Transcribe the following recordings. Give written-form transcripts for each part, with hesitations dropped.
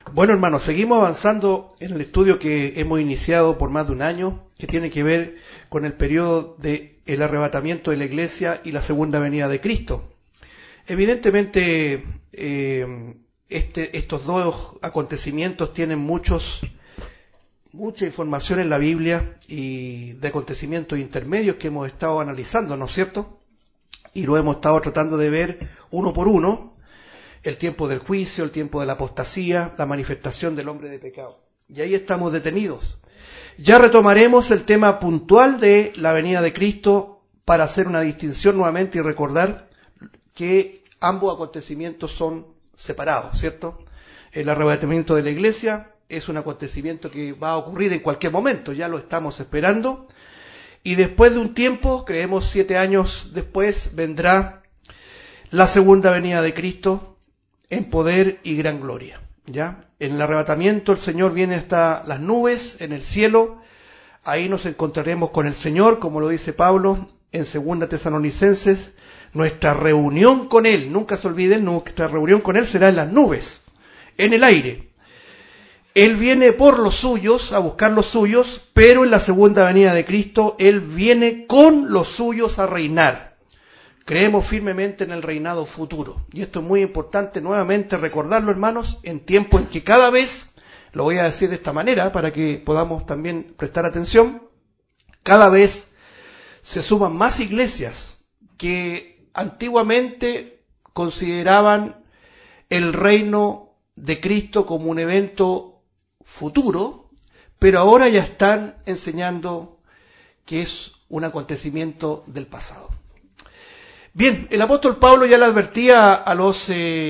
Bueno, hermanos, seguimos avanzando en el estudio que hemos iniciado por más de un año, que tiene que ver con el periodo del arrebatamiento de la iglesia y la segunda venida de Cristo. Evidentemente, estos dos acontecimientos tienen mucha información en la Biblia y de acontecimientos intermedios que hemos estado analizando, ¿no es cierto? Y lo hemos estado tratando de ver uno por uno. El tiempo del juicio, el tiempo de la apostasía, la manifestación del hombre de pecado. Y ahí estamos detenidos. Ya retomaremos el tema puntual de la venida de Cristo para hacer una distinción nuevamente y recordar que ambos acontecimientos son separados, ¿cierto? El arrebatamiento de la iglesia es un acontecimiento que va a ocurrir en cualquier momento, ya lo estamos esperando. Y después de un tiempo, creemos 7 años después, vendrá la segunda venida de Cristo en poder y gran gloria. ¿Ya? En el arrebatamiento el Señor viene hasta las nubes en el cielo. Ahí nos encontraremos con el Señor, como lo dice Pablo en 2 Tesalonicenses. Nuestra reunión con Él, nunca se olviden, nuestra reunión con Él será en las nubes, en el aire. Él viene por los suyos, a buscar los suyos, pero en la segunda venida de Cristo, Él viene con los suyos a reinar. Creemos firmemente en el reinado futuro. Y esto es muy importante nuevamente recordarlo, hermanos, en tiempo en que cada vez, lo voy a decir de esta manera para que podamos también prestar atención, cada vez se suman más iglesias que antiguamente consideraban el reino de Cristo como un evento futuro, pero ahora ya están enseñando que es un acontecimiento del pasado. Bien, el apóstol Pablo ya le advertía a los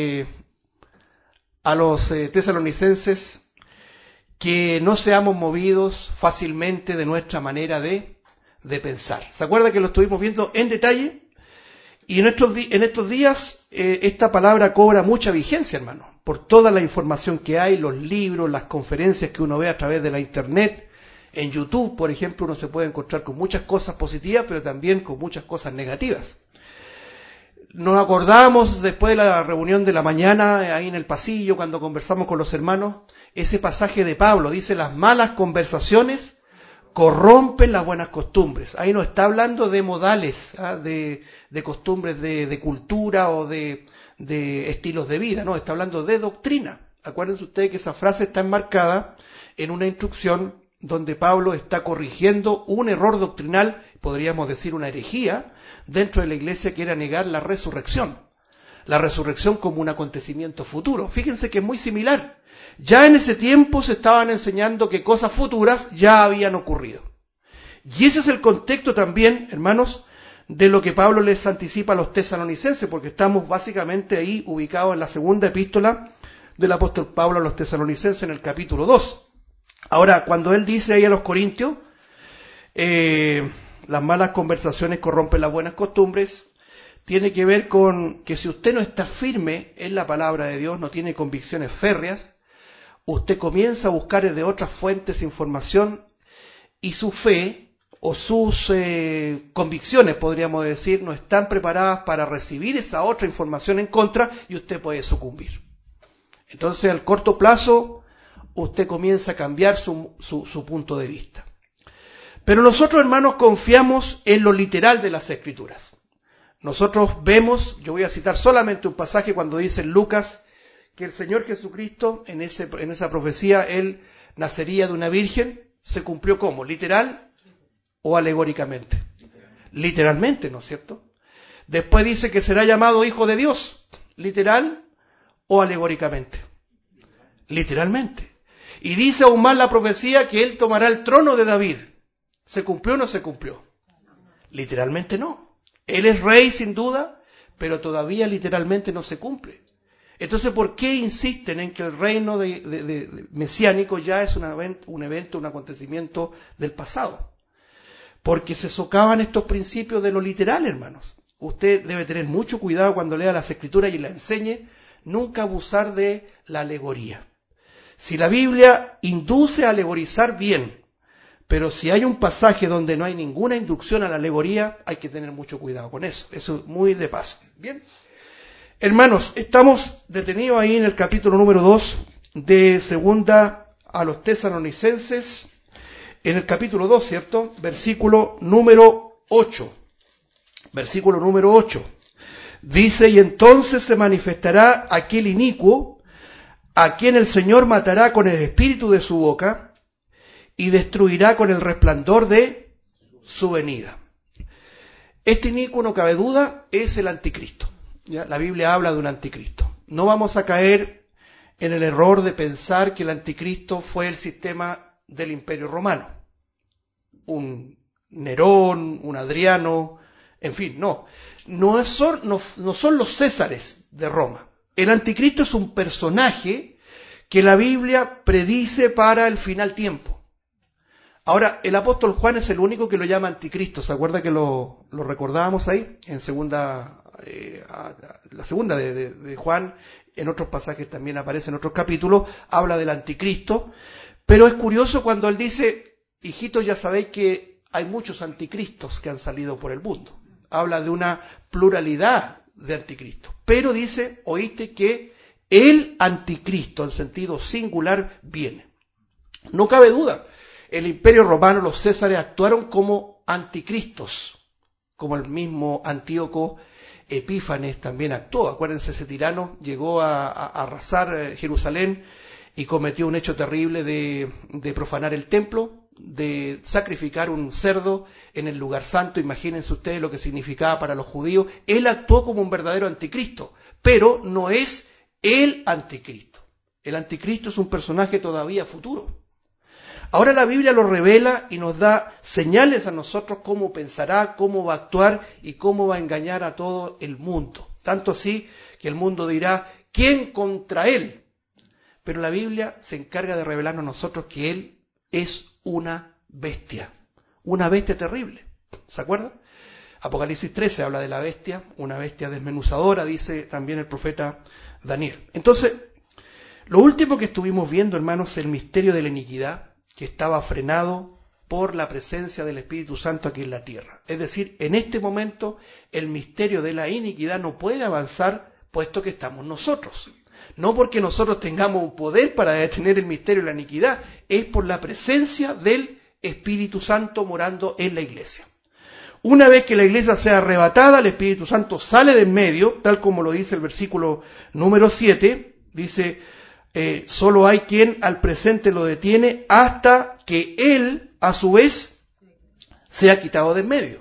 tesalonicenses que no seamos movidos fácilmente de nuestra manera de pensar. ¿Se acuerda que lo estuvimos viendo en detalle? Y en estos días esta palabra cobra mucha vigencia, hermano, por toda la información que hay, los libros, las conferencias que uno ve a través de la internet. En YouTube, por ejemplo, uno se puede encontrar con muchas cosas positivas, pero también con muchas cosas negativas. Nos acordamos después de la reunión de la mañana, ahí en el pasillo, cuando conversamos con los hermanos, ese pasaje de Pablo, dice, las malas conversaciones corrompen las buenas costumbres. Ahí no está hablando de modales, de costumbres de cultura o de estilos de vida, no, está hablando de doctrina. Acuérdense ustedes que esa frase está enmarcada en una instrucción donde Pablo está corrigiendo un error doctrinal, podríamos decir una herejía, dentro de la iglesia, que era negar la resurrección como un acontecimiento futuro. Fíjense que es muy similar. Ya en ese tiempo se estaban enseñando que cosas futuras ya habían ocurrido. Y ese es el contexto también, hermanos, de lo que Pablo les anticipa a los tesalonicenses, porque estamos básicamente ahí ubicados en la segunda epístola del apóstol Pablo a los tesalonicenses en el capítulo 2. Ahora, cuando él dice ahí a los corintios, las malas conversaciones corrompen las buenas costumbres, tiene que ver con que si usted no está firme en la palabra de Dios, no tiene convicciones férreas, usted comienza a buscar de otras fuentes información y su fe o sus convicciones, podríamos decir, no están preparadas para recibir esa otra información en contra y usted puede sucumbir. Entonces, al corto plazo, usted comienza a cambiar su punto de vista. Pero nosotros, hermanos, confiamos en lo literal de las Escrituras. Nosotros vemos, yo voy a citar solamente un pasaje cuando dice en Lucas que el Señor Jesucristo, en esa profecía, Él nacería de una virgen. ¿Se cumplió cómo? ¿Literal o alegóricamente? Literalmente, ¿no es cierto? Después dice que será llamado Hijo de Dios. ¿Literal o alegóricamente? Literalmente. Y dice aún más la profecía que Él tomará el trono de David. ¿Se cumplió o no se cumplió? Literalmente no. Él es rey sin duda, pero todavía literalmente no se cumple. Entonces, ¿por qué insisten en que el reino mesiánico ya es un evento, un acontecimiento del pasado? Porque se socavan estos principios de lo literal, hermanos. Usted debe tener mucho cuidado cuando lea las Escrituras y la enseñe, nunca abusar de la alegoría. Si la Biblia induce a alegorizar, bien. Pero si hay un pasaje donde no hay ninguna inducción a la alegoría, hay que tener mucho cuidado con eso. Eso es muy de paso. Bien. Hermanos, estamos detenidos ahí en el capítulo número 2 de segunda a los Tesalonicenses, en el capítulo 2, ¿cierto? Versículo número 8. Versículo número 8. Dice, y entonces se manifestará aquel inicuo, a quien el Señor matará con el espíritu de su boca, y destruirá con el resplandor de su venida. Este inicuo, no cabe duda, es el anticristo. ¿Ya? La Biblia habla de un anticristo. No vamos a caer en el error de pensar que el anticristo fue el sistema del Imperio Romano. Un Nerón, un Adriano, en fin, no. No son los Césares de Roma. El anticristo es un personaje que la Biblia predice para el final tiempo. Ahora, el apóstol Juan es el único que lo llama anticristo. ¿Se acuerda que lo recordábamos ahí? En la segunda de Juan, en otros pasajes también aparece, en otros capítulos, habla del anticristo. Pero es curioso cuando él dice, hijitos, ya sabéis que hay muchos anticristos que han salido por el mundo. Habla de una pluralidad de anticristos. Pero dice, oíste que el anticristo, en sentido singular, viene. No cabe duda. El Imperio Romano, los Césares actuaron como anticristos, como el mismo Antíoco Epífanes también actuó. Acuérdense, ese tirano llegó a arrasar Jerusalén y cometió un hecho terrible de profanar el templo, de sacrificar un cerdo en el lugar santo. Imagínense ustedes lo que significaba para los judíos. Él actuó como un verdadero anticristo, pero no es el anticristo. El anticristo es un personaje todavía futuro. Ahora la Biblia lo revela y nos da señales a nosotros cómo pensará, cómo va a actuar y cómo va a engañar a todo el mundo. Tanto así que el mundo dirá, ¿quién contra él? Pero la Biblia se encarga de revelarnos a nosotros que él es una bestia terrible. ¿Se acuerdan? Apocalipsis 13 habla de la bestia, una bestia desmenuzadora, dice también el profeta Daniel. Entonces, lo último que estuvimos viendo, hermanos, es el misterio de la iniquidad, que estaba frenado por la presencia del Espíritu Santo aquí en la tierra. Es decir, en este momento el misterio de la iniquidad no puede avanzar puesto que estamos nosotros. No porque nosotros tengamos un poder para detener el misterio de la iniquidad, es por la presencia del Espíritu Santo morando en la iglesia. Una vez que la iglesia sea arrebatada, el Espíritu Santo sale de en medio, tal como lo dice el versículo número 7, dice, solo hay quien al presente lo detiene hasta que él, a su vez, sea quitado de en medio.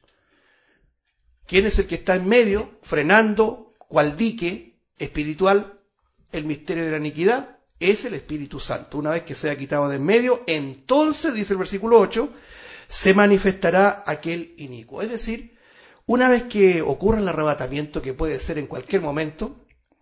¿Quién es el que está en medio, frenando, cual dique espiritual, el misterio de la iniquidad? Es el Espíritu Santo. Una vez que sea quitado de en medio, entonces, dice el versículo 8, se manifestará aquel inicuo. Es decir, una vez que ocurra el arrebatamiento, que puede ser en cualquier momento,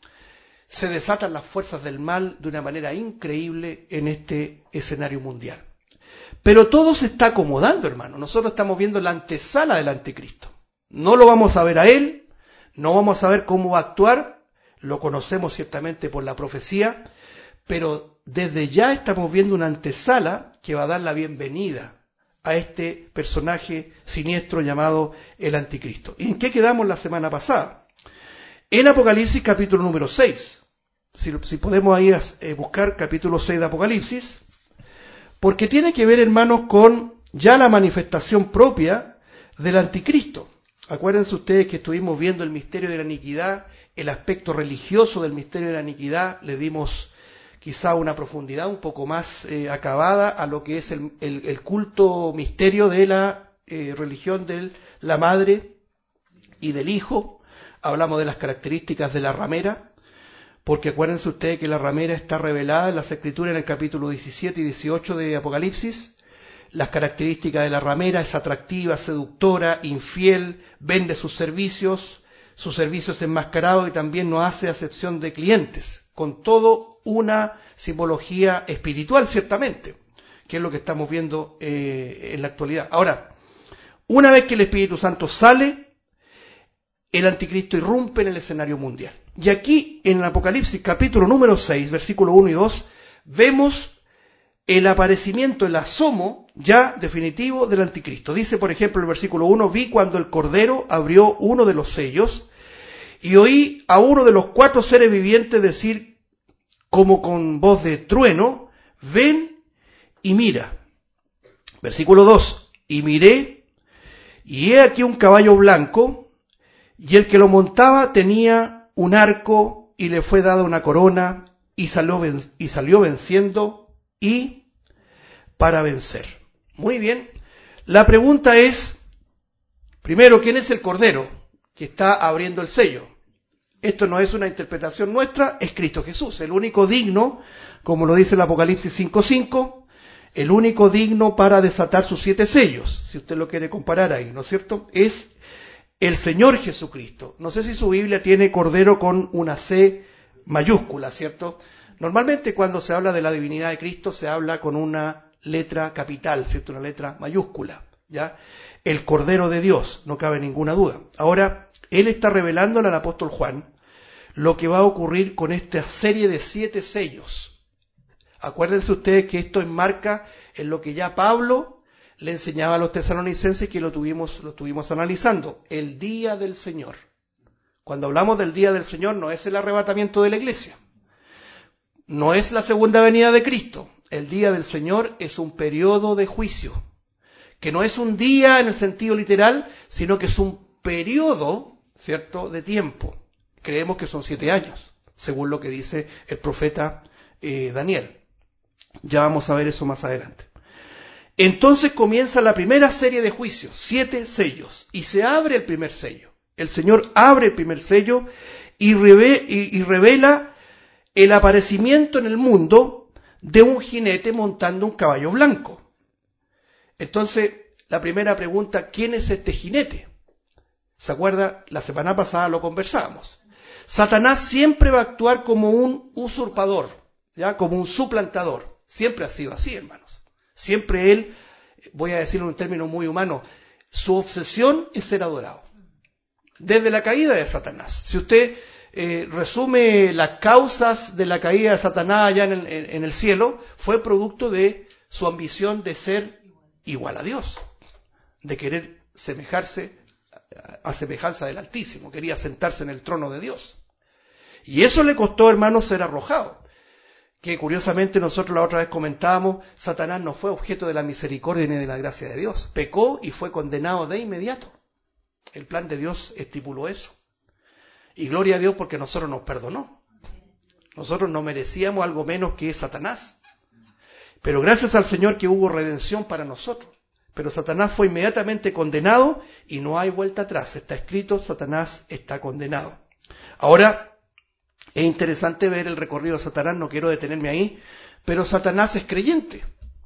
se desatan las fuerzas del mal de una manera increíble en este escenario mundial. Pero todo se está acomodando, hermano. Nosotros estamos viendo la antesala del anticristo. No lo vamos a ver a él, no vamos a ver cómo va a actuar, lo conocemos ciertamente por la profecía, pero desde ya estamos viendo una antesala que va a dar la bienvenida a este personaje siniestro llamado el anticristo. ¿Y en qué quedamos la semana pasada? En Apocalipsis capítulo número 6, si podemos ahí buscar capítulo 6 de Apocalipsis, porque tiene que ver, hermanos, con ya la manifestación propia del anticristo. Acuérdense ustedes que estuvimos viendo el misterio de la iniquidad, el aspecto religioso del misterio de la iniquidad, le dimos quizá una profundidad un poco más acabada a lo que es el culto misterio de la religión de la madre y del hijo. Hablamos de las características de la ramera, porque acuérdense ustedes que la ramera está revelada en las Escrituras en el capítulo 17 y 18 de Apocalipsis. Las características de la ramera: es atractiva, seductora, infiel, vende sus servicios es enmascarado y también no hace acepción de clientes, con todo una simbología espiritual ciertamente, que es lo que estamos viendo en la actualidad. Ahora, una vez que el Espíritu Santo sale, el anticristo irrumpe en el escenario mundial. Y aquí en el Apocalipsis capítulo número 6, versículo 1 y 2, vemos el aparecimiento, el asomo ya definitivo del anticristo. Dice, por ejemplo, el versículo 1, vi cuando el Cordero abrió uno de los sellos y oí a uno de los 4 seres vivientes decir como con voz de trueno, ven y mira. Versículo 2, y miré, y he aquí un caballo blanco, y el que lo montaba tenía un arco, y le fue dada una corona, y salió venciendo, y para vencer. Muy bien, la pregunta es, primero, ¿quién es el Cordero que está abriendo el sello? Esto no es una interpretación nuestra, es Cristo Jesús, el único digno, como lo dice el Apocalipsis 5:5, el único digno para desatar sus 7 sellos, si usted lo quiere comparar ahí, ¿no es cierto? Es el Señor Jesucristo. No sé si su Biblia tiene Cordero con una C mayúscula, ¿cierto? Normalmente cuando se habla de la divinidad de Cristo se habla con una letra capital, ¿cierto? Una letra mayúscula, ¿ya? El Cordero de Dios, no cabe ninguna duda. Ahora, él está revelándole al apóstol Juan lo que va a ocurrir con esta serie de 7 sellos. Acuérdense ustedes que esto enmarca en lo que ya Pablo le enseñaba a los tesalonicenses, que lo estuvimos analizando, el día del Señor. Cuando hablamos del día del Señor no es el arrebatamiento de la iglesia, no es la segunda venida de Cristo. El día del Señor es un periodo de juicio, que no es un día en el sentido literal, sino que es un periodo, ¿cierto?, de tiempo. Creemos que son 7 años, según lo que dice el profeta Daniel. Ya vamos a ver eso más adelante. Entonces comienza la primera serie de juicios, 7 sellos, y se abre el primer sello. El Señor abre el primer sello y revela el aparecimiento en el mundo de un jinete montando un caballo blanco. Entonces, la primera pregunta, ¿quién es este jinete? ¿Se acuerda? La semana pasada lo conversábamos. Satanás siempre va a actuar como un usurpador, ¿ya? Como un suplantador. Siempre ha sido así, hermanos. Siempre él, voy a decirlo en un término muy humano, su obsesión es ser adorado. Desde la caída de Satanás. Si usted resume las causas de la caída de Satanás allá en el cielo, fue producto de su ambición de ser igual a Dios, de querer semejarse a semejanza del Altísimo, quería sentarse en el trono de Dios. Y eso le costó, hermanos, ser arrojado. Que curiosamente nosotros la otra vez comentábamos, Satanás no fue objeto de la misericordia ni de la gracia de Dios. Pecó y fue condenado de inmediato. El plan de Dios estipuló eso. Y gloria a Dios porque nosotros nos perdonó. Nosotros no merecíamos algo menos que Satanás. Pero gracias al Señor que hubo redención para nosotros. Pero Satanás fue inmediatamente condenado y no hay vuelta atrás. Está escrito, Satanás está condenado. Ahora, es interesante ver el recorrido de Satanás, no quiero detenerme ahí, pero Satanás es creyente.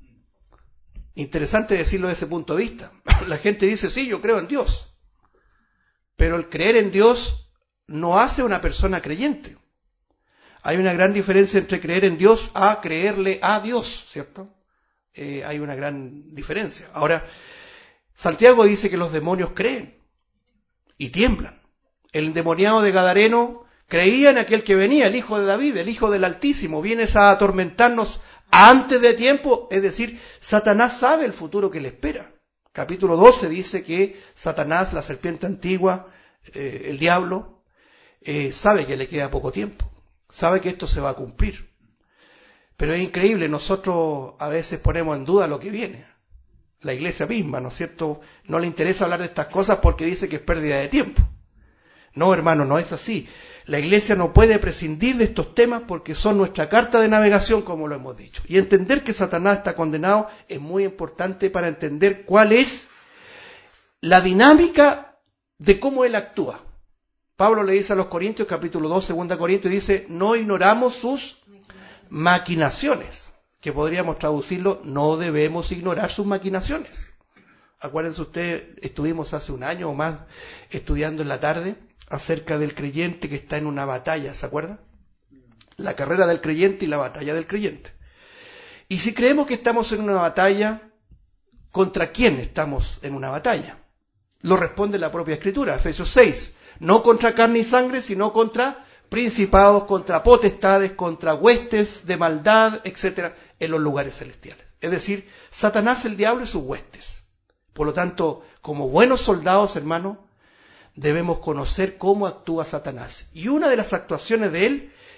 Interesante decirlo desde ese punto de vista. La gente dice, sí, yo creo en Dios. Pero el creer en Dios no hace una persona creyente. Hay una gran diferencia entre creer en Dios a creerle a Dios, ¿cierto? Hay una gran diferencia. Ahora, Santiago dice que los demonios creen y tiemblan. El endemoniado de Gadareno creía en aquel que venía, el Hijo de David, el Hijo del Altísimo. Vienes a atormentarnos antes de tiempo, es decir, Satanás sabe el futuro que le espera. Capítulo 12 dice que Satanás, la serpiente antigua, el diablo, sabe que le queda poco tiempo, sabe que esto se va a cumplir. Pero es increíble, nosotros a veces ponemos en duda lo que viene. La iglesia misma, ¿no es cierto?, no le interesa hablar de estas cosas porque dice que es pérdida de tiempo. No, hermano, no es así. La iglesia no puede prescindir de estos temas porque son nuestra carta de navegación, como lo hemos dicho. Y entender que Satanás está condenado es muy importante para entender cuál es la dinámica de cómo él actúa. Pablo le dice a los Corintios, capítulo 2, 2 Corintios, dice, no ignoramos sus maquinaciones, que podríamos traducirlo, no debemos ignorar sus maquinaciones. Acuérdense ustedes, estuvimos hace un año o más estudiando en la tarde acerca del creyente que está en una batalla, ¿se acuerdan? La carrera del creyente y la batalla del creyente. Y si creemos que estamos en una batalla, ¿contra quién estamos en una batalla? Lo responde la propia Escritura, Efesios 6. No contra carne y sangre, sino contra principados, contra potestades, contra huestes de maldad, etcétera, en los lugares celestiales. Es decir, Satanás, el diablo y sus huestes. Por lo tanto, como buenos soldados, hermanos, debemos conocer cómo actúa Satanás. Y una de las actuaciones de él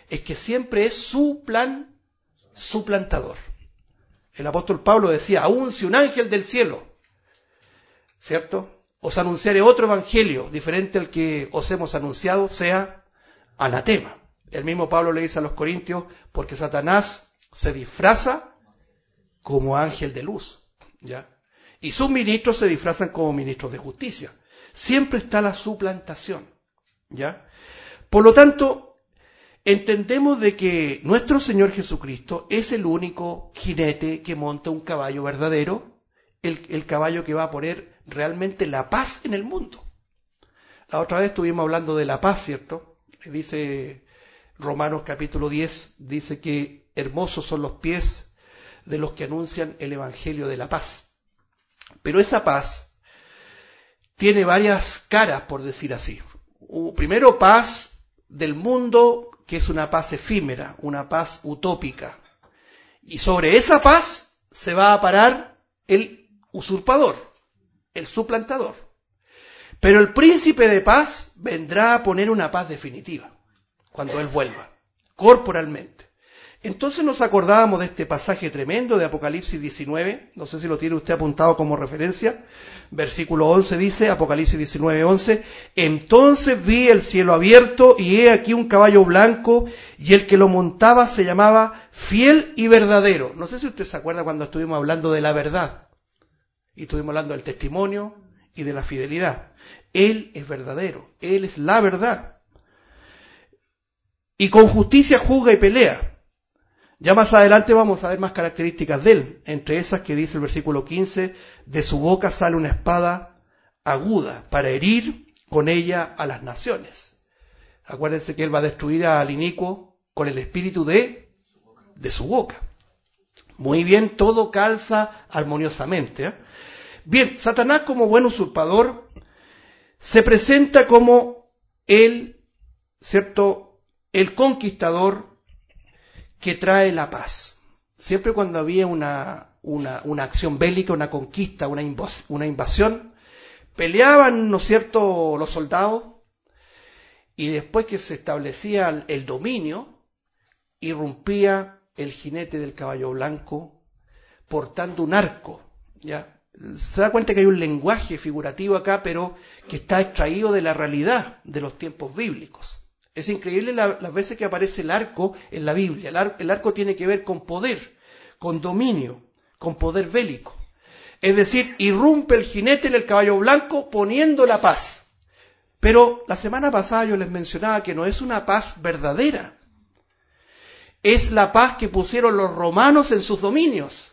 es que siempre es su plan suplantador. El apóstol Pablo decía, aun si un ángel del cielo, ¿cierto?, os anunciare otro evangelio diferente al que os hemos anunciado, sea anatema. El mismo Pablo le dice a los corintios, porque Satanás se disfraza como ángel de luz, ¿ya? Y sus ministros se disfrazan como ministros de justicia. Siempre está la suplantación, ¿ya? Por lo tanto, entendemos de que nuestro Señor Jesucristo es el único jinete que monta un caballo verdadero, el caballo que va a poner realmente la paz en el mundo. La otra vez estuvimos hablando de la paz, ¿cierto? Dice Romanos capítulo 10, dice que hermosos son los pies de los que anuncian el evangelio de la paz. Pero esa paz tiene varias caras, por decir así. Primero, paz del mundo, que es una paz efímera, una paz utópica. Y sobre esa paz se va a parar el usurpador, el suplantador. Pero el príncipe de paz vendrá a poner una paz definitiva, cuando él vuelva, corporalmente. Entonces nos acordábamos de este pasaje tremendo de Apocalipsis 19, no sé si lo tiene usted apuntado como referencia, versículo 11 dice, Apocalipsis 19, 11, entonces vi el cielo abierto y he aquí un caballo blanco y el que lo montaba se llamaba Fiel y Verdadero. No sé si usted se acuerda cuando estuvimos hablando de la verdad y estuvimos hablando del testimonio y de la fidelidad. Él es verdadero, Él es la verdad. Y con justicia juzga y pelea. Ya más adelante vamos a ver más características de él, entre esas que dice el versículo 15, de su boca sale una espada aguda para herir con ella a las naciones. Acuérdense que él va a destruir al inicuo con el espíritu de su boca. Muy bien, todo calza armoniosamente, ¿eh? Bien, Satanás como buen usurpador se presenta como el, ¿cierto?, el conquistador que trae la paz. Siempre cuando había una acción bélica, una conquista, una invasión, peleaban, ¿no es cierto?, los soldados, y después que se establecía el dominio, irrumpía el jinete del caballo blanco portando un arco, ¿ya? Se da cuenta que hay un lenguaje figurativo acá, pero que está extraído de la realidad de los tiempos bíblicos. Es increíble las veces que aparece el arco en la Biblia. El arco tiene que ver con poder, con dominio, con poder bélico. Es decir, irrumpe el jinete en el caballo blanco poniendo la paz. Pero la semana pasada yo les mencionaba que no es una paz verdadera. Es la paz que pusieron los romanos en sus dominios,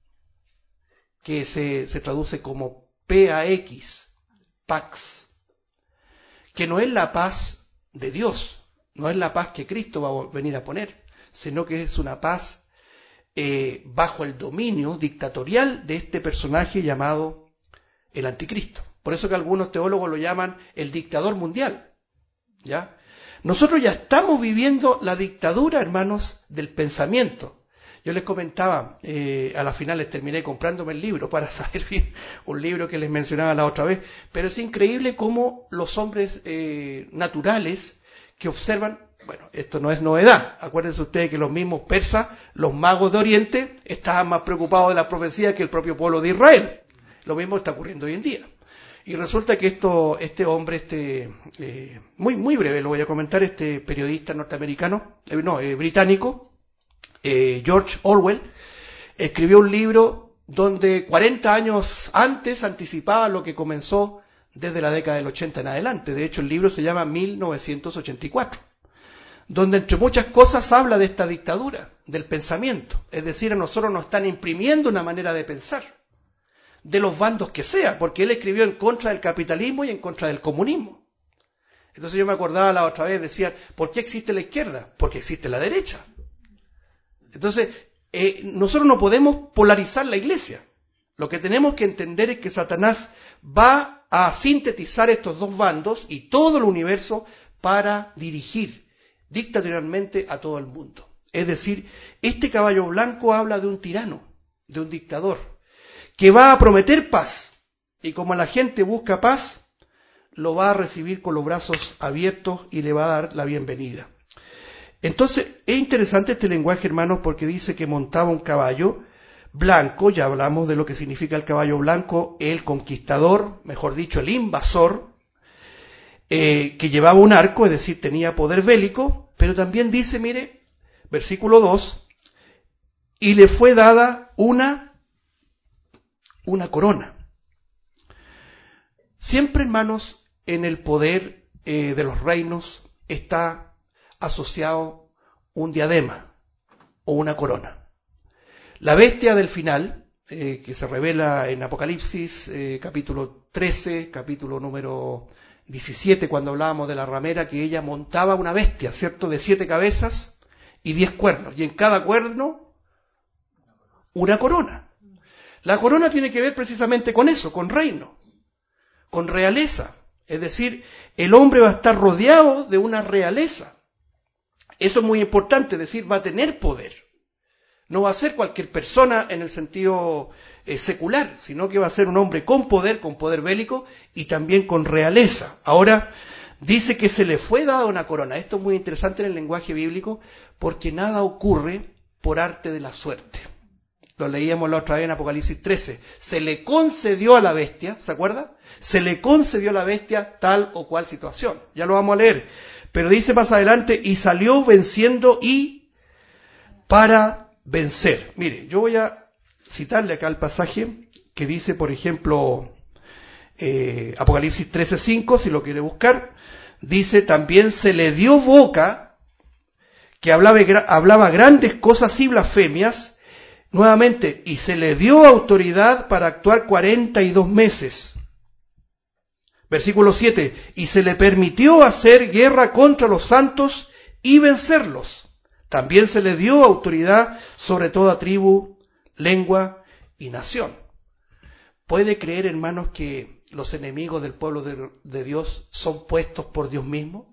que se traduce como PAX, Pax, que no es la paz de Dios, no es la paz que Cristo va a venir a poner, sino que es una paz bajo el dominio dictatorial de este personaje llamado el anticristo. Por eso que algunos teólogos lo llaman el dictador mundial, ¿ya? Nosotros ya estamos viviendo la dictadura, hermanos, del pensamiento. Yo les comentaba, a las finales terminé comprándome el libro para saber bien, un libro que les mencionaba la otra vez, pero es increíble cómo los hombres naturales que observan, bueno, esto no es novedad, acuérdense ustedes que los mismos persas, los magos de Oriente, estaban más preocupados de la profecía que el propio pueblo de Israel. Lo mismo está ocurriendo hoy en día. Y resulta que este hombre, muy breve lo voy a comentar, este periodista norteamericano, británico, George Orwell, escribió un libro donde 40 años antes anticipaba lo que comenzó desde la década del 80 en adelante. De hecho, el libro se llama 1984, donde entre muchas cosas habla de esta dictadura, del pensamiento. Es decir, a nosotros nos están imprimiendo una manera de pensar, de los bandos que sea, porque él escribió en contra del capitalismo y en contra del comunismo. Entonces yo me acordaba la otra vez, decía, ¿por qué existe la izquierda? Porque existe la derecha. Entonces, nosotros no podemos polarizar la iglesia. Lo que tenemos que entender es que Satanás va a sintetizar estos dos bandos y todo el universo para dirigir dictatorialmente a todo el mundo. Es decir, este caballo blanco habla de un tirano, de un dictador, que va a prometer paz. Y como la gente busca paz, lo va a recibir con los brazos abiertos y le va a dar la bienvenida. Entonces, es interesante este lenguaje, hermanos, porque dice que montaba un caballo blanco. Ya hablamos de lo que significa el caballo blanco, el conquistador, mejor dicho, el invasor, que llevaba un arco, es decir, tenía poder bélico, pero también dice, mire, versículo 2, y le fue dada una corona. Siempre, hermanos, en el poder de los reinos está asociado un diadema o una corona. La bestia del final, que se revela en Apocalipsis, capítulo 13, capítulo número 17, cuando hablábamos de la ramera, que ella montaba una bestia, ¿cierto?, de 7 cabezas y 10 cuernos, y en cada cuerno una corona. La corona tiene que ver precisamente con eso, con reino, con realeza. Es decir, el hombre va a estar rodeado de una realeza. Eso es muy importante, es decir, va a tener poder. No va a ser cualquier persona en el sentido secular, sino que va a ser un hombre con poder bélico y también con realeza. Ahora, dice que se le fue dada una corona. Esto es muy interesante en el lenguaje bíblico porque nada ocurre por arte de la suerte. Lo leíamos la otra vez en Apocalipsis 13. Se le concedió a la bestia, ¿se acuerda? Se le concedió a la bestia tal o cual situación. Ya lo vamos a leer. Pero dice más adelante, y salió venciendo y para vencer. Mire, yo voy a citarle acá el pasaje que dice, por ejemplo, Apocalipsis 13:5, si lo quiere buscar. Dice, también se le dio boca, que hablaba grandes cosas y blasfemias. Nuevamente, y se le dio autoridad para actuar 42 meses. Versículo 7, y se le permitió hacer guerra contra los santos y vencerlos. También se le dio autoridad sobre toda tribu, lengua y nación. ¿Puede creer, hermanos, que los enemigos del pueblo de Dios son puestos por Dios mismo?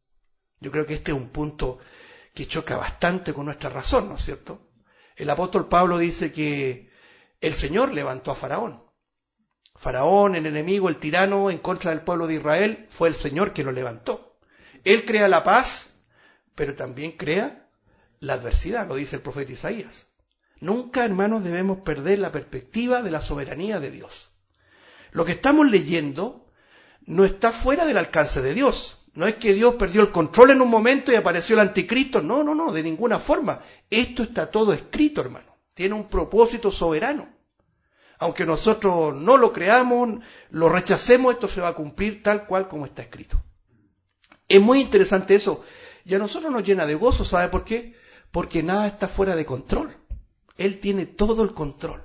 Yo creo que este es un punto que choca bastante con nuestra razón, ¿no es cierto? El apóstol Pablo dice que el Señor levantó a Faraón. Faraón, el enemigo, el tirano en contra del pueblo de Israel, fue el Señor que lo levantó. Él crea la paz, pero también crea la adversidad, lo dice el profeta Isaías. Nunca, hermanos, debemos perder la perspectiva de la soberanía de Dios. Lo que estamos leyendo no está fuera del alcance de Dios. No es que Dios perdió el control en un momento y apareció el anticristo. No, de ninguna forma. Esto está todo escrito, hermano. Tiene un propósito soberano. Aunque nosotros no lo creamos, lo rechacemos, esto se va a cumplir tal cual como está escrito. Es muy interesante eso. Y a nosotros nos llena de gozo, ¿sabe por qué? Porque nada está fuera de control. Él tiene todo el control.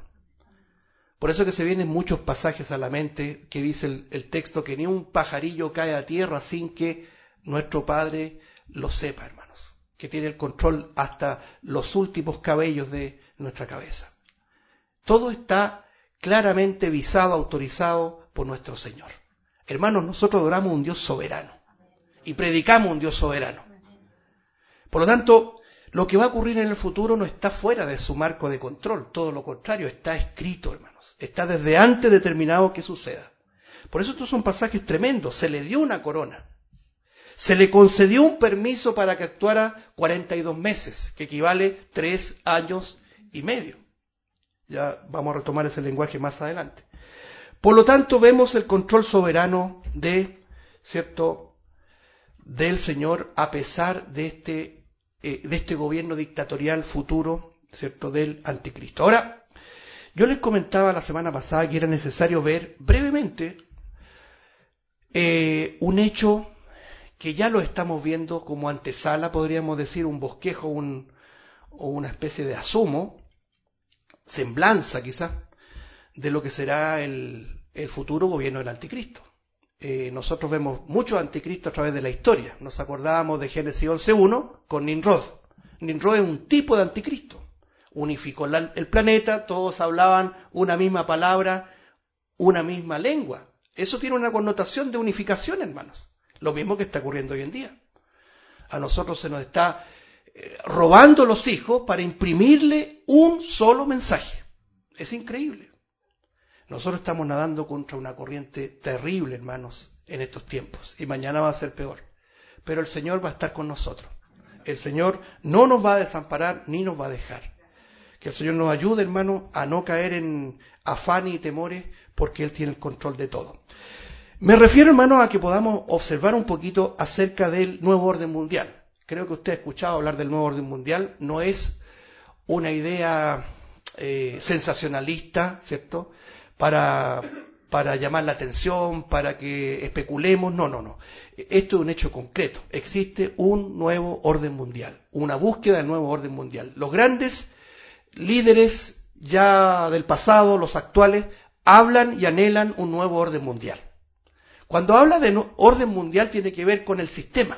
Por eso que se vienen muchos pasajes a la mente que dice el texto que ni un pajarillo cae a tierra sin que nuestro Padre lo sepa, hermanos. Que tiene el control hasta los últimos cabellos de nuestra cabeza. Todo está claramente visado, autorizado por nuestro Señor. Hermanos, nosotros adoramos un Dios soberano y predicamos un Dios soberano. Por lo tanto, lo que va a ocurrir en el futuro no está fuera de su marco de control, todo lo contrario, está escrito, hermanos. Está desde antes determinado que suceda. Por eso estos son pasajes tremendos. Se le dio una corona. Se le concedió un permiso para que actuara 42 meses, que equivale 3 años y medio. Ya vamos a retomar ese lenguaje más adelante. Por lo tanto, vemos el control soberano del Señor a pesar de este gobierno dictatorial futuro, ¿cierto?, del anticristo. Ahora, yo les comentaba la semana pasada que era necesario ver brevemente un hecho que ya lo estamos viendo como antesala, podríamos decir, un bosquejo o una especie de asumo, semblanza quizás, de lo que será el futuro gobierno del anticristo. Nosotros vemos muchos anticristos a través de la historia. Nos acordábamos de Génesis 11:1 con Nimrod. Nimrod es un tipo de anticristo. Unificó el planeta, todos hablaban una misma palabra, una misma lengua. Eso tiene una connotación de unificación, hermanos. Lo mismo que está ocurriendo hoy en día. A nosotros se nos está robando los hijos para imprimirle un solo mensaje. Es increíble. Nosotros estamos nadando contra una corriente terrible, hermanos, en estos tiempos. Y mañana va a ser peor. Pero el Señor va a estar con nosotros. El Señor no nos va a desamparar ni nos va a dejar. Que el Señor nos ayude, hermano, a no caer en afanes y temores, porque Él tiene el control de todo. Me refiero, hermano, a que podamos observar un poquito acerca del nuevo orden mundial. Creo que usted ha escuchado hablar del nuevo orden mundial. No es una idea sensacionalista, ¿cierto? Para llamar la atención, para que especulemos. No. Esto es un hecho concreto. Existe un nuevo orden mundial, una búsqueda del nuevo orden mundial. Los grandes líderes ya del pasado, los actuales, hablan y anhelan un nuevo orden mundial. Cuando habla de orden mundial tiene que ver con el sistema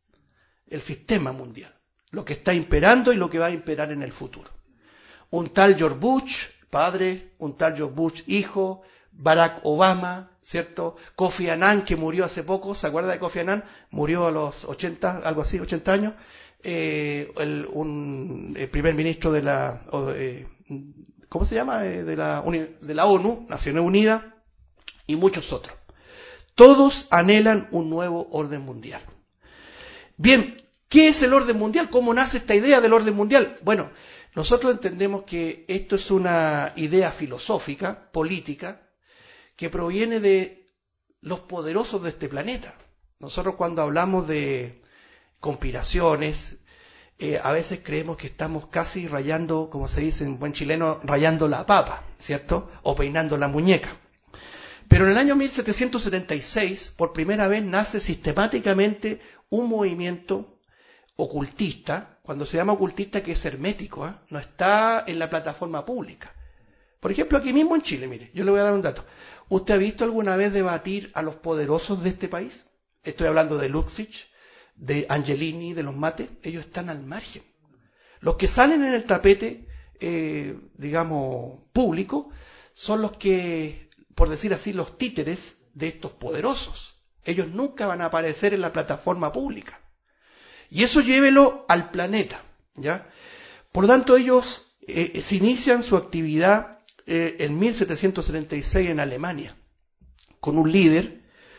mundial, lo que está imperando y lo que va a imperar en el futuro. Un tal George Bush, padre, un tal George Bush, hijo, Barack Obama, ¿cierto? Kofi Annan, que murió hace poco, ¿se acuerda de Kofi Annan? Murió a los 80, algo así, 80 años. El primer ministro de la, ¿cómo se llama? De la ONU, Naciones Unidas, y muchos otros. Todos anhelan un nuevo orden mundial. Bien, ¿qué es el orden mundial? ¿Cómo nace esta idea del orden mundial? Bueno, nosotros entendemos que esto es una idea filosófica, política, que proviene de los poderosos de este planeta. Nosotros cuando hablamos de conspiraciones, a veces creemos que estamos casi rayando, como se dice en buen chileno, rayando la papa, ¿cierto? O peinando la muñeca. Pero en el año 1776, por primera vez, nace sistemáticamente un movimiento ocultista. Cuando se llama ocultista, que es hermético, no está en la plataforma pública. Por ejemplo, aquí mismo en Chile, mire, yo le voy a dar un dato. ¿Usted ha visto alguna vez debatir a los poderosos de este país? Estoy hablando de Luxich, de Angelini, de los Mates. Ellos están al margen. Los que salen en el tapete, digamos, público, son los que, por decir así, los títeres de estos poderosos. Ellos nunca van a aparecer en la plataforma pública. Y eso llévelo al planeta, ¿ya? Por lo tanto, ellos se inician su actividad en 1776 en Alemania, con un líder,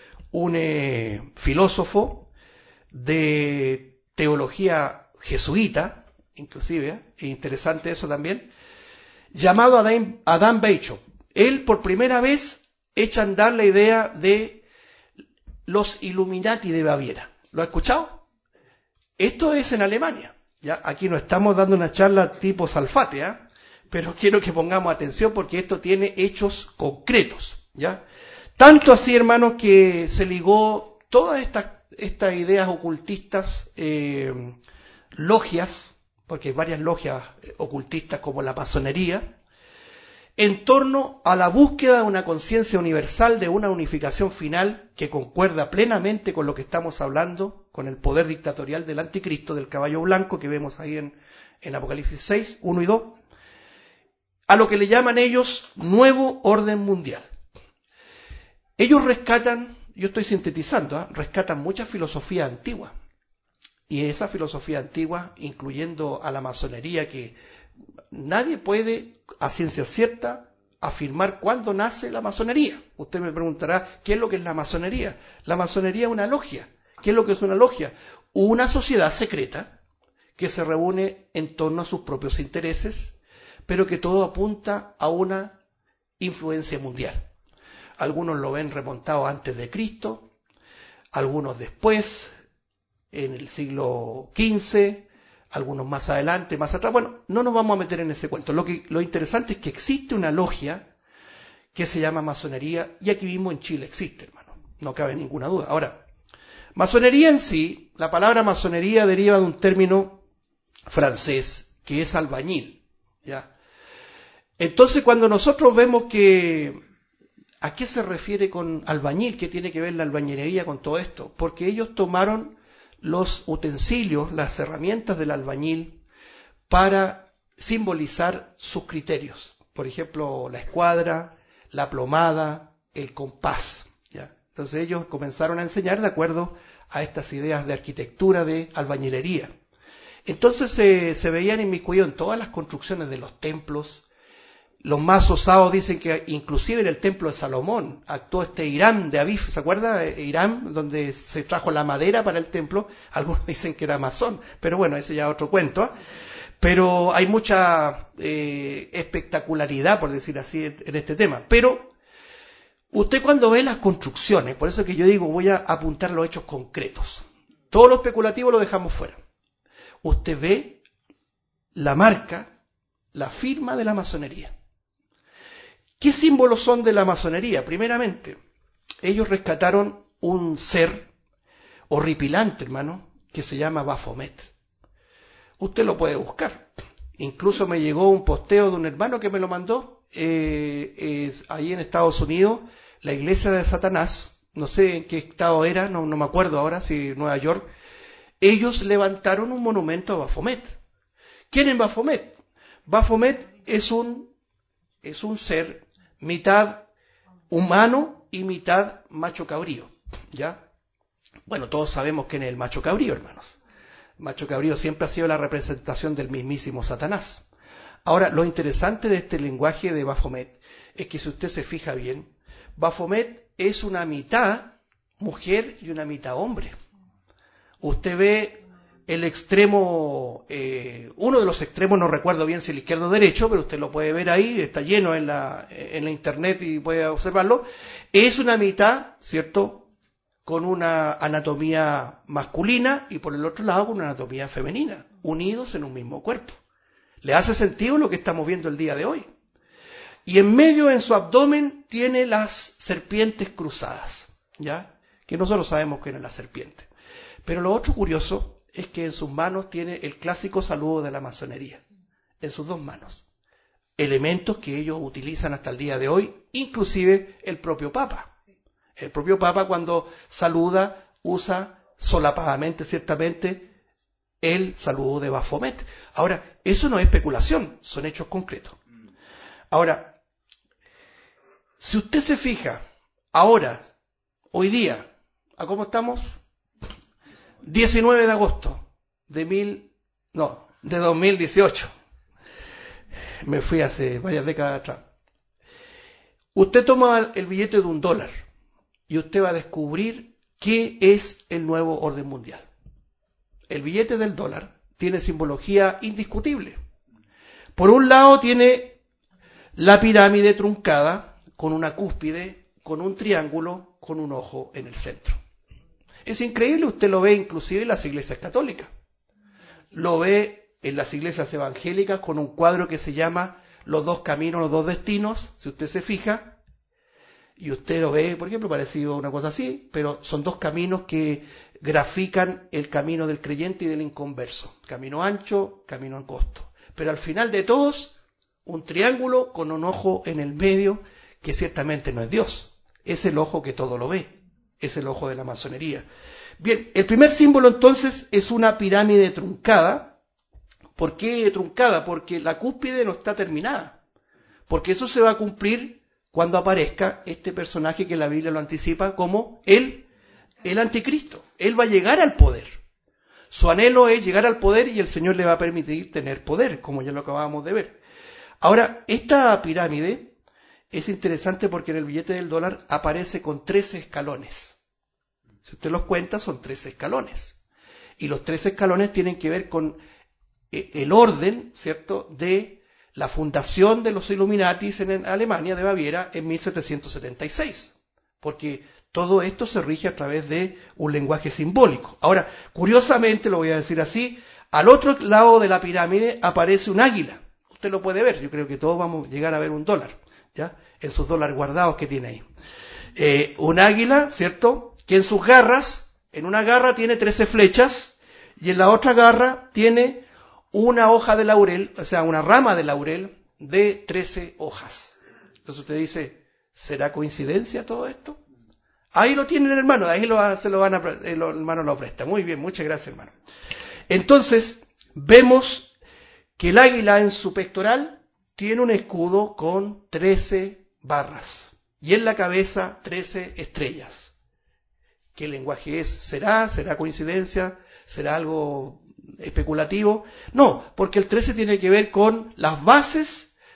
un filósofo de teología jesuita, inclusive, interesante eso también, llamado Adam Weishaupt. Él por primera vez echa a andar la idea de los Illuminati de Baviera. ¿Lo ha escuchado? Esto es en Alemania. ¿Ya? Aquí no estamos dando una charla tipo Salfate, pero quiero que pongamos atención porque esto tiene hechos concretos. ¿Ya? Tanto así, hermanos, que se ligó todas estas ideas ocultistas, logias, porque hay varias logias ocultistas como la masonería, en torno a la búsqueda de una conciencia universal, de una unificación final que concuerda plenamente con lo que estamos hablando, con el poder dictatorial del anticristo, del caballo blanco que vemos ahí en Apocalipsis 6, 1 y 2, a lo que le llaman ellos nuevo orden mundial. Ellos rescatan, yo estoy sintetizando, rescatan mucha filosofía antigua, y esa filosofía antigua, incluyendo a la masonería, que nadie puede a ciencia cierta afirmar cuándo nace la masonería. Usted me preguntará, ¿qué es lo que es la masonería? La masonería es una logia. ¿Qué es lo que es una logia? Una sociedad secreta que se reúne en torno a sus propios intereses, pero que todo apunta a una influencia mundial. Algunos lo ven remontado antes de Cristo, algunos después, en el siglo XV, algunos más adelante, más atrás. Bueno, no nos vamos a meter en ese cuento. Lo interesante es que existe una logia que se llama masonería, y aquí mismo en Chile existe, hermano. No cabe ninguna duda. Ahora, masonería en sí, la palabra masonería deriva de un término francés que es albañil, ¿ya? Entonces, cuando nosotros vemos que ¿a qué se refiere con albañil? ¿Qué tiene que ver la albañilería con todo esto? Porque ellos tomaron los utensilios, las herramientas del albañil para simbolizar sus criterios. Por ejemplo, la escuadra, la plomada, el compás, ¿ya? Entonces ellos comenzaron a enseñar de acuerdo a estas ideas de arquitectura, de albañilería. Entonces se veían inmiscuidos en todas las construcciones de los templos, Los más osados dicen que inclusive en el templo de Salomón actuó este Hiram de Abif, ¿se acuerda? Hiram, donde se trajo la madera para el templo. Algunos dicen que era masón, pero bueno, ese ya es otro cuento, ¿eh? Pero hay mucha espectacularidad, por decir así, en este tema. Pero usted cuando ve las construcciones, por eso que yo digo, voy a apuntar los hechos concretos. Todo lo especulativo lo dejamos fuera. Usted ve la marca, la firma de la masonería. ¿Qué símbolos son de la masonería? Primeramente, ellos rescataron un ser horripilante, hermano, que se llama Baphomet. Usted lo puede buscar. Incluso me llegó un posteo de un hermano que me lo mandó, ahí en Estados Unidos, la iglesia de Satanás, no sé en qué estado era, no me acuerdo ahora, si Nueva York, ellos levantaron un monumento a Baphomet. ¿Quién es Baphomet? Baphomet es un ser mitad humano y mitad macho cabrío, ¿ya? Bueno, todos sabemos quién es el macho cabrío, hermanos. El macho cabrío siempre ha sido la representación del mismísimo Satanás. Ahora, lo interesante de este lenguaje de Baphomet es que si usted se fija bien, Baphomet es una mitad mujer y una mitad hombre. Usted ve el extremo, uno de los extremos, no recuerdo bien si el izquierdo o derecho, pero usted lo puede ver ahí, está lleno en la internet y puede observarlo. Es una mitad, ¿cierto?, con una anatomía masculina y por el otro lado con una anatomía femenina, unidos en un mismo cuerpo. ¿Le hace sentido lo que estamos viendo el día de hoy? Y en medio, en su abdomen, tiene las serpientes cruzadas, ¿ya? Que nosotros sabemos quién es la serpiente. Pero lo otro curioso es que en sus manos tiene el clásico saludo de la masonería, en sus dos manos. Elementos que ellos utilizan hasta el día de hoy, inclusive el propio Papa. El propio Papa cuando saluda usa solapadamente, ciertamente, el saludo de Baphomet. Ahora, eso no es especulación, son hechos concretos. Ahora, si usted se fija, ahora, hoy día, ¿a cómo estamos? 19 de agosto de 2018. Me fui hace varias décadas atrás. Usted toma el billete de $1 y usted va a descubrir qué es el nuevo orden mundial. El billete del dólar tiene simbología indiscutible. Por un lado tiene la pirámide truncada con una cúspide, con un triángulo, con un ojo en el centro. Es increíble, usted lo ve inclusive en las iglesias católicas. Lo ve en las iglesias evangélicas con un cuadro que se llama Los dos caminos, los dos destinos, si usted se fija. Y usted lo ve, por ejemplo, parecido a una cosa así, pero son dos caminos que grafican el camino del creyente y del inconverso. Camino ancho, camino angosto. Pero al final de todos, un triángulo con un ojo en el medio que ciertamente no es Dios. Es el ojo que todo lo ve. Es el ojo de la masonería. Bien, el primer símbolo entonces es una pirámide truncada. ¿Por qué truncada? Porque la cúspide no está terminada. Porque eso se va a cumplir cuando aparezca este personaje que la Biblia lo anticipa como el anticristo. Él va a llegar al poder. Su anhelo es llegar al poder y el Señor le va a permitir tener poder, como ya lo acabamos de ver. Ahora, esta pirámide es interesante porque en el billete del dólar aparece con 13 escalones. Si usted los cuenta, son 13 escalones. Y los 13 escalones tienen que ver con el orden, ¿cierto?, de la fundación de los Illuminatis en Alemania, de Baviera, en 1776. Porque todo esto se rige a través de un lenguaje simbólico. Ahora, curiosamente, lo voy a decir así, al otro lado de la pirámide aparece un águila. Usted lo puede ver, yo creo que todos vamos a llegar a ver un dólar, ¿ya?, en sus dólares guardados que tiene ahí. Un águila, ¿cierto?, que en sus garras, en una garra tiene 13 flechas y en la otra garra tiene una hoja de laurel, o sea, una rama de laurel de 13 hojas. Entonces usted dice, ¿será coincidencia todo esto? Ahí lo tienen, hermano, ahí el hermano lo presta. Muy bien, muchas gracias, hermano. Entonces, vemos que el águila en su pectoral tiene un escudo con 13 barras y en la cabeza 13 estrellas. ¿Qué lenguaje es? ¿Será coincidencia? ¿Será algo especulativo? No, porque el 13 tiene que ver con las bases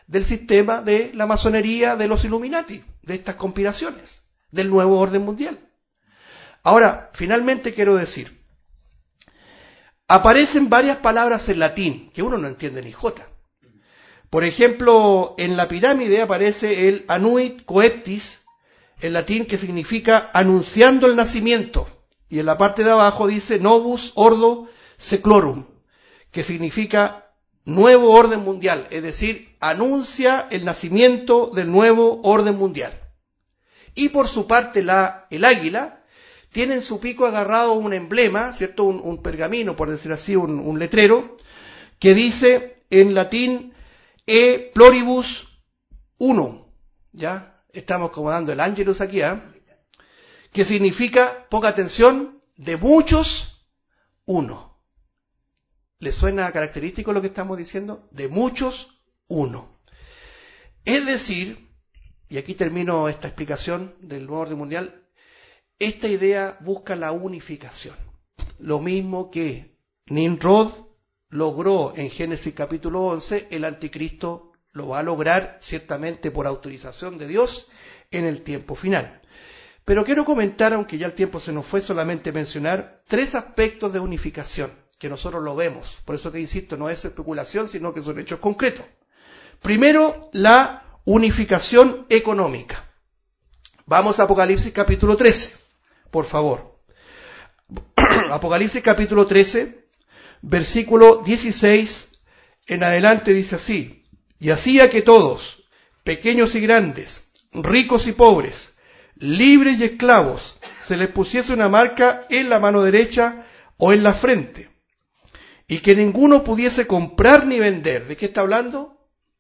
del sistema de la masonería, de los Illuminati, de estas conspiraciones, del nuevo orden mundial. Ahora, finalmente quiero decir, aparecen varias palabras en latín que uno no entiende ni jota. Por ejemplo, en la pirámide aparece el annuit coeptis, en latín, que significa anunciando el nacimiento. Y en la parte de abajo dice novus ordo seclorum, que significa nuevo orden mundial, es decir, anuncia el nacimiento del nuevo orden mundial. Y por su parte el águila tiene en su pico agarrado un emblema, ¿cierto? Un pergamino, por decir así, un letrero, que dice en latín e pluribus uno, ¿ya? Estamos como dando el ángelus aquí, ¿eh? Que significa, ponga atención, de muchos, uno. ¿Le suena característico lo que estamos diciendo? De muchos, uno. Es decir, y aquí termino esta explicación del nuevo orden mundial, esta idea busca la unificación. Lo mismo que Nimrod logró en Génesis capítulo 11, el anticristo lo va a lograr ciertamente por autorización de Dios en el tiempo final. Pero quiero comentar, aunque ya el tiempo se nos fue, solamente mencionar 3 aspectos de unificación, que nosotros lo vemos. Por eso que insisto, no es especulación, sino que son hechos concretos. Primero, la unificación económica. Vamos a Apocalipsis capítulo 13, por favor. Apocalipsis capítulo 13, versículo 16 en adelante dice así: y hacía que todos, pequeños y grandes, ricos y pobres, libres y esclavos, se les pusiese una marca en la mano derecha o en la frente, y que ninguno pudiese comprar ni vender. ¿De qué está hablando?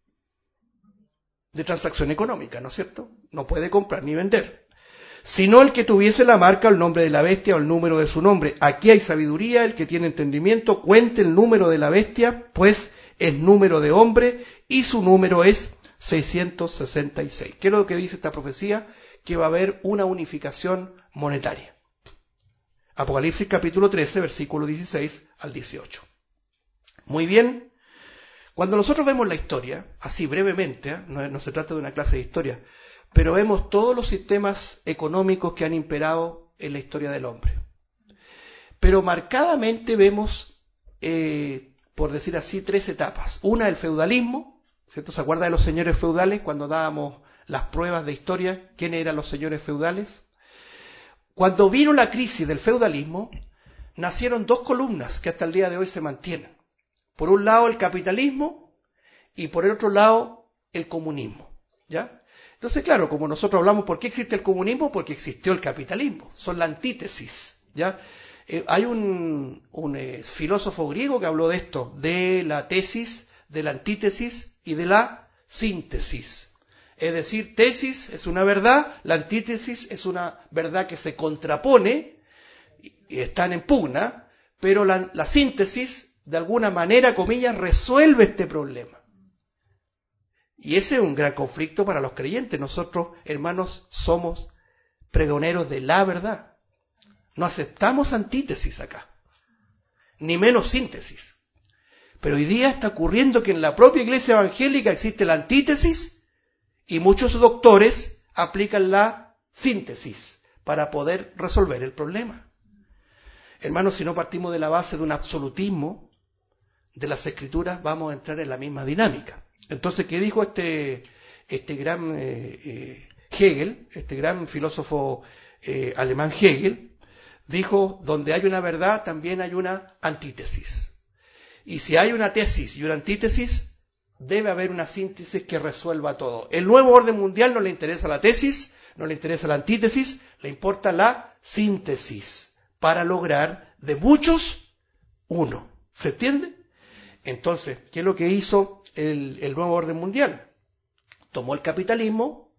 De transacción económica, ¿no es cierto? No puede comprar ni vender. Sino el que tuviese la marca o el nombre de la bestia o el número de su nombre. Aquí hay sabiduría, el que tiene entendimiento, cuente el número de la bestia, pues es número de hombre y su número es 666. ¿Qué es lo que dice esta profecía? Que va a haber una unificación monetaria. Apocalipsis capítulo 13, versículo 16 al 18. Muy bien. Cuando nosotros vemos la historia, así brevemente, no se trata de una clase de historia, pero vemos todos los sistemas económicos que han imperado en la historia del hombre. Pero marcadamente vemos, por decir así, 3 etapas. Una, el feudalismo, ¿cierto? ¿Se acuerda de los señores feudales cuando dábamos las pruebas de historia? ¿Quiénes eran los señores feudales? Cuando vino la crisis del feudalismo, nacieron 2 columnas que hasta el día de hoy se mantienen. Por un lado el capitalismo y por el otro lado el comunismo, ¿ya? Entonces, claro, como nosotros hablamos, ¿por qué existe el comunismo? Porque existió el capitalismo, son la antítesis, ¿ya? Hay un filósofo griego que habló de esto, de la tesis, de la antítesis y de la síntesis. Es decir, tesis es una verdad, la antítesis es una verdad que se contrapone y están en pugna, pero la síntesis, de alguna manera, comillas, resuelve este problema. Y ese es un gran conflicto para los creyentes. Nosotros, hermanos, somos pregoneros de la verdad. No aceptamos antítesis acá, ni menos síntesis. Pero hoy día está ocurriendo que en la propia iglesia evangélica existe la antítesis y muchos doctores aplican la síntesis para poder resolver el problema. Hermanos, si no partimos de la base de un absolutismo de las Escrituras, vamos a entrar en la misma dinámica. Entonces, ¿qué dijo este gran Hegel, este gran filósofo alemán Hegel? Dijo, donde hay una verdad, también hay una antítesis. Y si hay una tesis y una antítesis, debe haber una síntesis que resuelva todo. El nuevo orden mundial no le interesa la tesis, no le interesa la antítesis, le importa la síntesis para lograr de muchos uno. ¿Se entiende? Entonces, ¿qué es lo que hizo el nuevo orden mundial? Tomó el capitalismo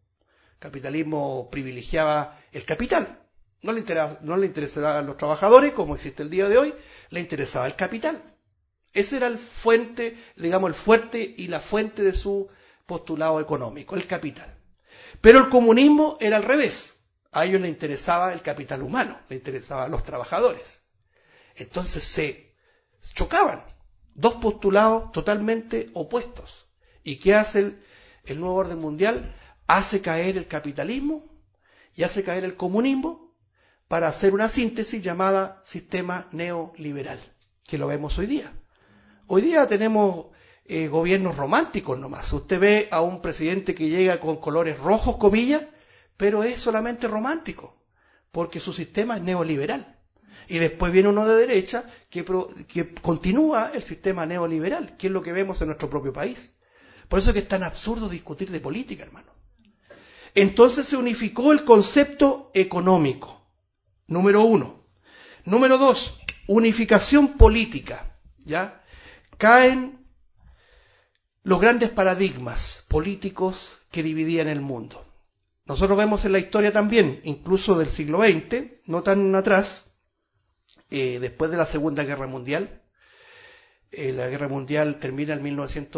privilegiaba el capital. No le interesaban los trabajadores, como existe el día de hoy, le interesaba el capital. Ese era el fuerte y la fuente de su postulado económico, el capital. Pero el comunismo era al revés. A ellos les interesaba el capital humano, les interesaban los trabajadores. Entonces se chocaban. 2 postulados totalmente opuestos. ¿Y qué hace El nuevo orden mundial hace caer el capitalismo y hace caer el comunismo para hacer una síntesis llamada sistema neoliberal, que lo vemos hoy día. Hoy día tenemos gobiernos románticos nomás. Usted ve a un presidente que llega con colores rojos, comillas, pero es solamente romántico, porque su sistema es neoliberal. Y después viene uno de derecha que continúa el sistema neoliberal, que es lo que vemos en nuestro propio país. Por eso es que es tan absurdo discutir de política, hermano. Entonces se unificó el concepto económico, número 1. Número 2, unificación política. ¿Ya? Caen los grandes paradigmas políticos que dividían el mundo. Nosotros vemos en la historia también, incluso del siglo XX, no tan atrás, después de la Segunda Guerra Mundial. La Guerra Mundial termina en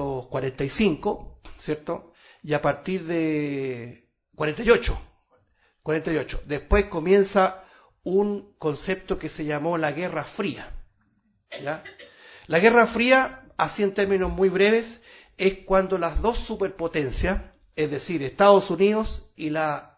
1945, ¿cierto? Y a partir de 48, después comienza un concepto que se llamó la Guerra Fría. ¿Ya? La Guerra Fría, así en términos muy breves, es cuando las dos superpotencias, es decir, Estados Unidos y la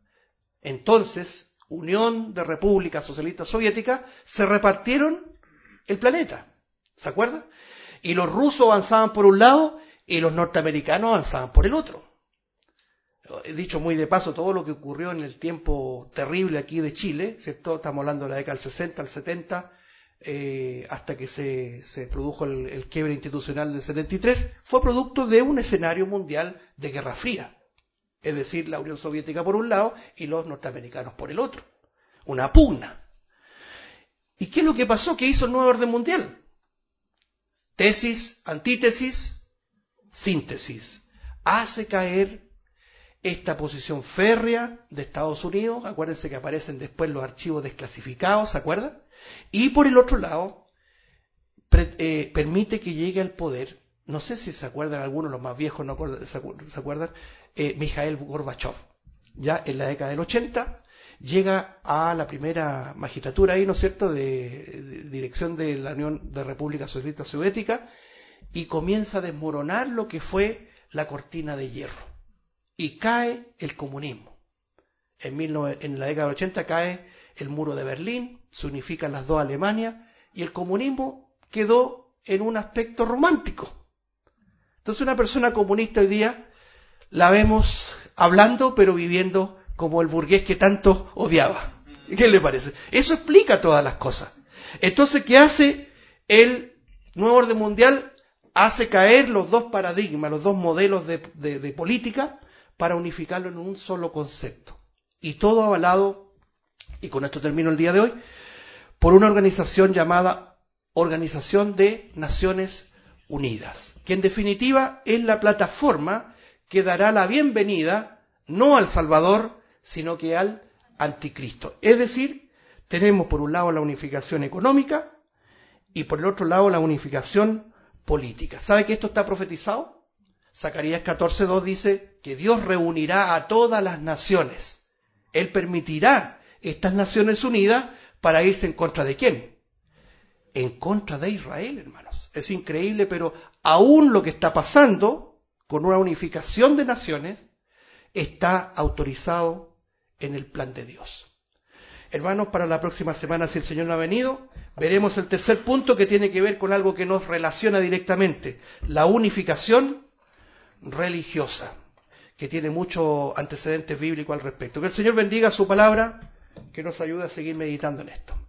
entonces Unión de Repúblicas Socialistas Soviéticas, se repartieron el planeta. ¿Se acuerdan? Y los rusos avanzaban por un lado y los norteamericanos avanzaban por el otro. He dicho muy de paso todo lo que ocurrió en el tiempo terrible aquí de Chile, ¿cierto? Estamos hablando de la década del 60, al 70, hasta que se produjo el quiebre institucional del 73, fue producto de un escenario mundial de Guerra Fría. Es decir, la Unión Soviética por un lado y los norteamericanos por el otro. Una pugna. ¿Y qué es lo que pasó? ¿Qué hizo el nuevo orden mundial? Tesis, antítesis, síntesis. Hace caer esta posición férrea de Estados Unidos. Acuérdense que aparecen después los archivos desclasificados, ¿se acuerdan? Y por el otro lado, permite que llegue al poder, no sé si se acuerdan algunos, los más viejos no se acuerdan, Mikhail Gorbachev. Ya en la década del 80 llega a la primera magistratura ahí, ¿no es cierto?, de dirección de la Unión de Repúblicas Socialistas Soviéticas, y comienza a desmoronar lo que fue la cortina de hierro. Y cae el comunismo. En la década del 80 cae el muro de Berlín, se unifican las dos Alemanias, y el comunismo quedó en un aspecto romántico. Entonces una persona comunista hoy día la vemos hablando, pero viviendo como el burgués que tanto odiaba. ¿Qué le parece? Eso explica todas las cosas. Entonces, ¿qué hace el nuevo orden mundial? Hace caer los dos paradigmas, los dos modelos de política para unificarlo en un solo concepto. Y todo avalado, y con esto termino el día de hoy, por una organización llamada Organización de Naciones Unidas, que en definitiva es la plataforma que dará la bienvenida no al Salvador, sino que al anticristo. Es decir, tenemos por un lado la unificación económica y por el otro lado la unificación política. ¿Sabe que esto está profetizado? Zacarías 14:2 dice que Dios reunirá a todas las naciones. Él permitirá estas Naciones Unidas para irse en contra de ¿quién? En contra de Israel, hermanos. Es increíble, pero aún lo que está pasando con una unificación de naciones está autorizado en el plan de Dios. Hermanos, para la próxima semana, si el Señor no ha venido, veremos el tercer punto que tiene que ver con algo que nos relaciona directamente, la unificación religiosa, que tiene muchos antecedentes bíblicos al respecto. Que el Señor bendiga su palabra, que nos ayude a seguir meditando en esto.